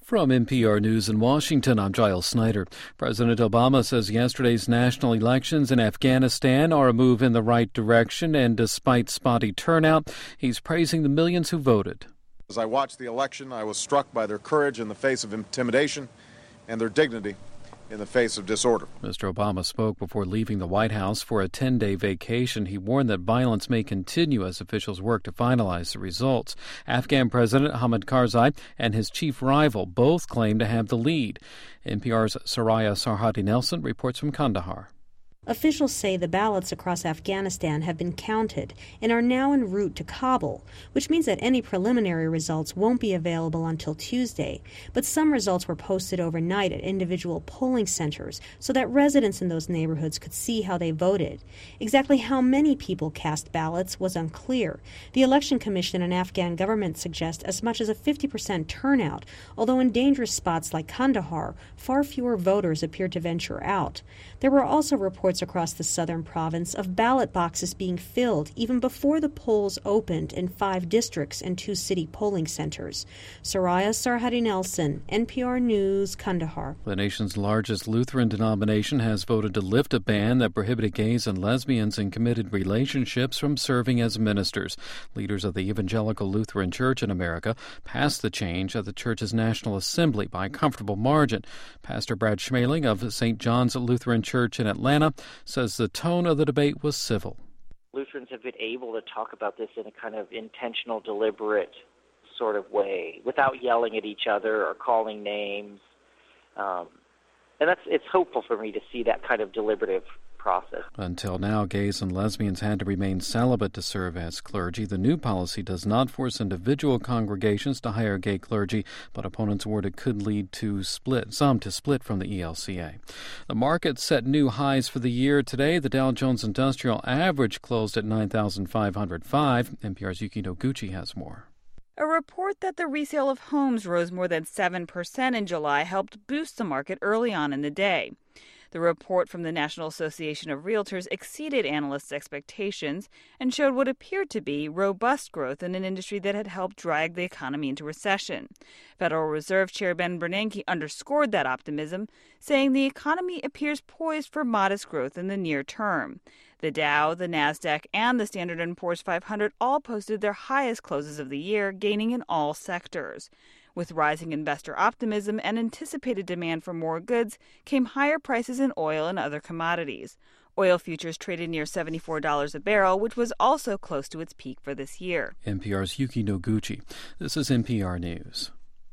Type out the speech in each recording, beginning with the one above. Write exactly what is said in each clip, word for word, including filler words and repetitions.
From N P R News in Washington, I'm Giles Snyder. President Obama says yesterday's national elections in Afghanistan are a move in the right direction, and despite spotty turnout, he's praising the millions who voted. As I watched the election, I was struck by their courage in the face of intimidation and their dignity in the face of disorder. Mister Obama spoke before leaving the White House for a ten-day vacation. He warned that violence may continue as officials work to finalize the results. Afghan President Hamid Karzai and his chief rival both claim to have the lead. N P R's Soraya Sarhadi Nelson reports from Kandahar. Officials say the ballots across Afghanistan have been counted and are now en route to Kabul, which means that any preliminary results won't be available until Tuesday. But some results were posted overnight at individual polling centers so that residents in those neighborhoods could see how they voted. Exactly how many people cast ballots was unclear. The Election Commission and Afghan government suggest as much as a fifty percent turnout, although in dangerous spots like Kandahar, far fewer voters appeared to venture out. There were also reports across the southern province of ballot boxes being filled even before the polls opened in five districts and two city polling centers. Soraya Sarhadi Nelson, N P R News, Kandahar. The nation's largest Lutheran denomination has voted to lift a ban that prohibited gays and lesbians in committed relationships from serving as ministers. Leaders of the Evangelical Lutheran Church in America passed the change at the church's National Assembly by a comfortable margin. Pastor Brad Schmaling of Saint John's Lutheran Church in Atlanta says the tone of the debate was civil. Lutherans have been able to talk about this in a kind of intentional, deliberate sort of way without yelling at each other or calling names. Um, and that's it's hopeful for me to see that kind of deliberative process. Until now, gays and lesbians had to remain celibate to serve as clergy. The new policy does not force individual congregations to hire gay clergy, but opponents warned it could lead to split, some to split from the E L C A. The market set new highs for the year today. The Dow Jones Industrial Average closed at nine thousand five hundred five. N P R's Yuki Noguchi has more. A report that the resale of homes rose more than seven percent in July helped boost the market early on in the day. The report from the National Association of Realtors exceeded analysts' expectations and showed what appeared to be robust growth in an industry that had helped drag the economy into recession. Federal Reserve Chair Ben Bernanke underscored that optimism, saying the economy appears poised for modest growth in the near term. The Dow, the Nasdaq, and the Standard and Poor's five hundred all posted their highest closes of the year, gaining in all sectors. With rising investor optimism and anticipated demand for more goods came higher prices in oil and other commodities. Oil futures traded near seventy-four dollars a barrel, which was also close to its peak for this year. N P R's Yuki Noguchi. This is N P R News.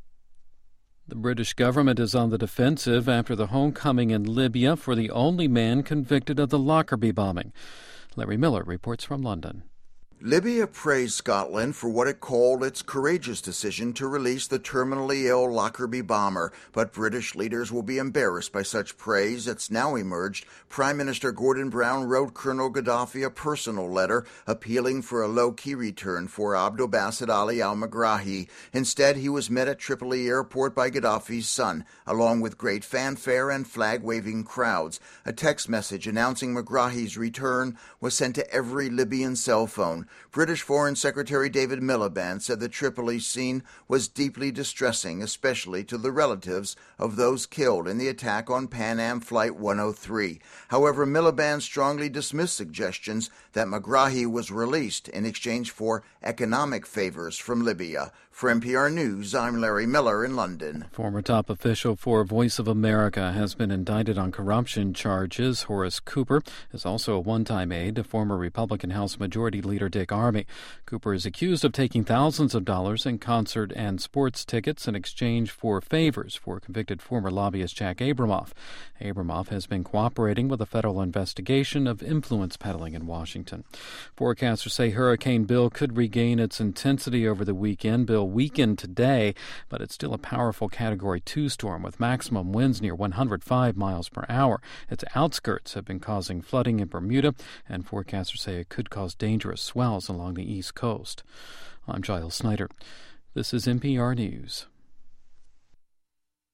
The British government is on the defensive after the homecoming in Libya for the only man convicted of the Lockerbie bombing. Larry Miller reports from London. Libya praised Scotland for what it called its courageous decision to release the terminally ill Lockerbie bomber, but British leaders will be embarrassed by such praise. It's now emerged Prime Minister Gordon Brown wrote Colonel Gaddafi a personal letter appealing for a low-key return for Abdel Basset Ali al-Megrahi. Instead, he was met at Tripoli airport by Gaddafi's son, along with great fanfare and flag-waving crowds. A text message announcing Megrahi's return was sent to every Libyan cell phone. British Foreign Secretary David Miliband said the Tripoli scene was deeply distressing, especially to the relatives of those killed in the attack on Pan Am Flight one oh three. However, Miliband strongly dismissed suggestions that Megrahi was released in exchange for economic favors from Libya. For N P R News, I'm Larry Miller in London. Former top official for Voice of America has been indicted on corruption charges. Horace Cooper is also a one-time aide to former Republican House Majority Leader Dick Armey. Cooper is accused of taking thousands of dollars in concert and sports tickets in exchange for favors for convicted former lobbyist Jack Abramoff. Abramoff has been cooperating with a federal investigation of influence peddling in Washington. Forecasters say Hurricane Bill could regain its intensity over the weekend. Bill weakened today, but it's still a powerful Category two storm with maximum winds near one hundred five miles per hour. Its outskirts have been causing flooding in Bermuda, and forecasters say it could cause dangerous swells along the east coast. I'm Giles Snyder. This is N P R News.